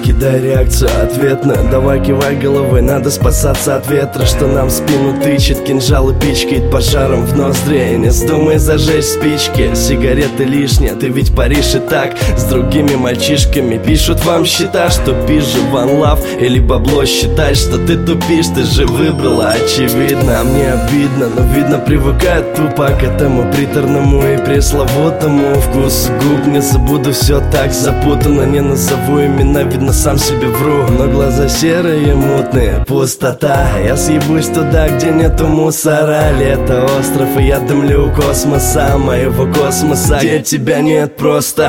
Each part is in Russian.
Кидай реакцию ответную, давай кивай головой, надо спасаться от ветра, что нам в спину тычет, кинжал и пичкает пожаром в ноздри. Не вздумай зажечь спички, сигареты лишние, ты ведь паришь и так. С другими мальчишками пишут вам счета, что пизже one love или бабло, считай, что ты тупишь, ты же выбрала очевидно. А мне обидно, но видно привыкает тупо к этому приторному и пресловутому вкусу губ. Не забуду, все так запутано, не назову имена, видно сам себе вру. Но глаза серые, мутные, пустота. Я съебусь туда, где нету мусора. Лето, остров, и я дымлю космоса, моего космоса, где тебя нет просто.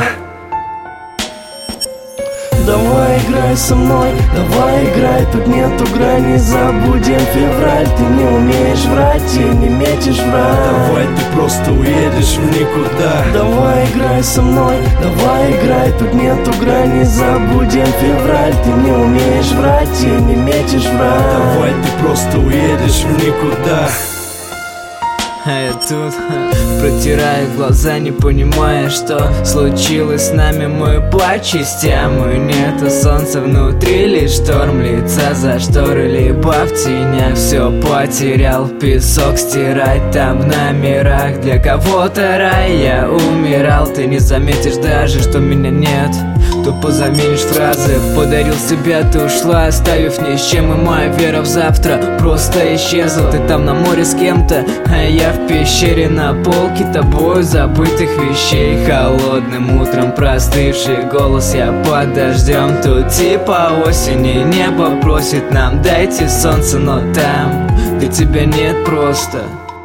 Давай играй со мной, давай играй, тут нету грани, забудем февраль. Ты не умеешь врать и не метишь врать. Давай ты просто уедешь в никуда. Давай играй со мной, давай играй, тут нету грани, забудем февраль. Ты не умеешь врать и не метишь врать. Давай ты просто уедешь в никуда. А я тут протираю глаза, не понимая, что случилось с нами. Мой плач из темы, нету солнца внутри, лишь шторм лица за шторы, либо в тенях. Все потерял, песок стирать там в номерах. Для кого-то рай, я умирал. Ты не заметишь даже, что меня нет. Тупо заменишь фразы, подарил себя, ты ушла, оставив ни с чем. И моя вера в завтра просто исчезла. Ты там на море с кем-то, а я в пещере на полке тобою забытых вещей. Холодным утром простывший голос, я под дождем. Тут типа осени, небо просит нам, дайте солнце, но там, где тебя нет просто.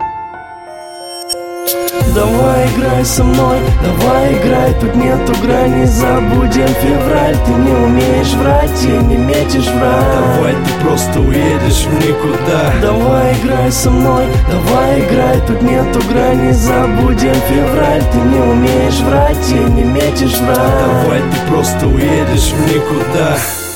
Давай играй со мной, давай играй, тут нету грани, забудем февраль. Ты не умеешь врать и не метишь врать. Давай ты просто уедешь в никуда. Давай играй со мной, давай играй, тут нету грани, забудем февраль. Ты не умеешь врать и не метишь врать. Давай ты просто уедешь в никуда.